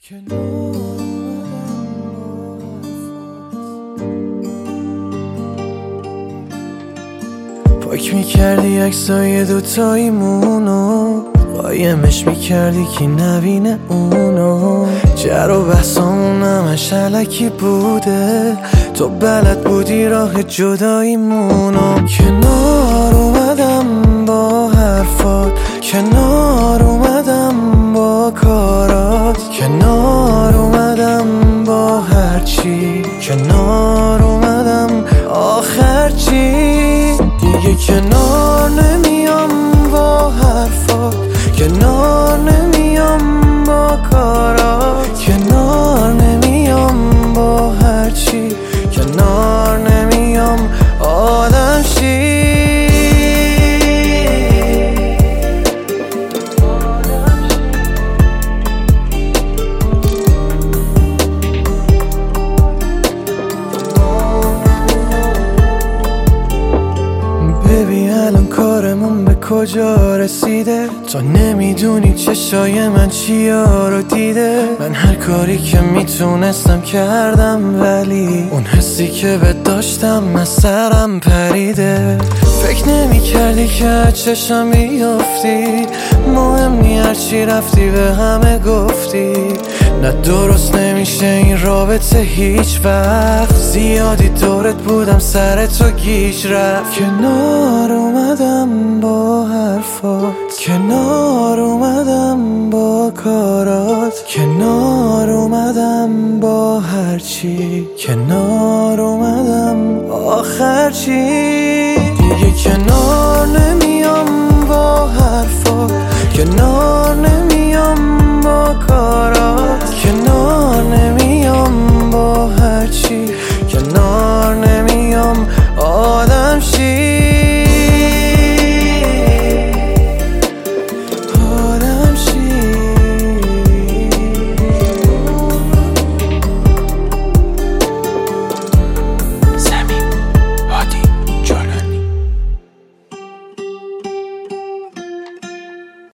پاک میکردی عکسای دوتاییمونو، قایمش میکردی که نبینه اونو. جر و بحثامون همش علکی بوده، تو بلد بودی راه جداییمونو. کنار اومدم با حرفات، کنار اومدم با کارات، کنار اومدم با هرچی، کنار اومدم آخر چی. دیگه کنار نمیام با حرفات، کنار نمیام با کارات، کنار نمیام با هرچی، کنار نمیام آدم شی. ببین الان کارمون به کجا رسیده، تو نمیدونی چشای من چیا رو دیده. من هر کاری که میتونستم کردم، ولی اون حسی که به داشتم از سرم پریده. فکر نمی کردی که چشم بیافتی، مهم نی هرچی رفتی به همه گفتی. نه درست نمیشه این رابطه هیچ وقت، زیادی دورت بودم سر تو گیج رفت. کنار اومدم با حرفات، کنار اومدم با کارات، کنار اومدم با هرچی، کنار اومدم آخر چی. دیگه کنار نمیام با حرفات، کنار نمیام با کارات،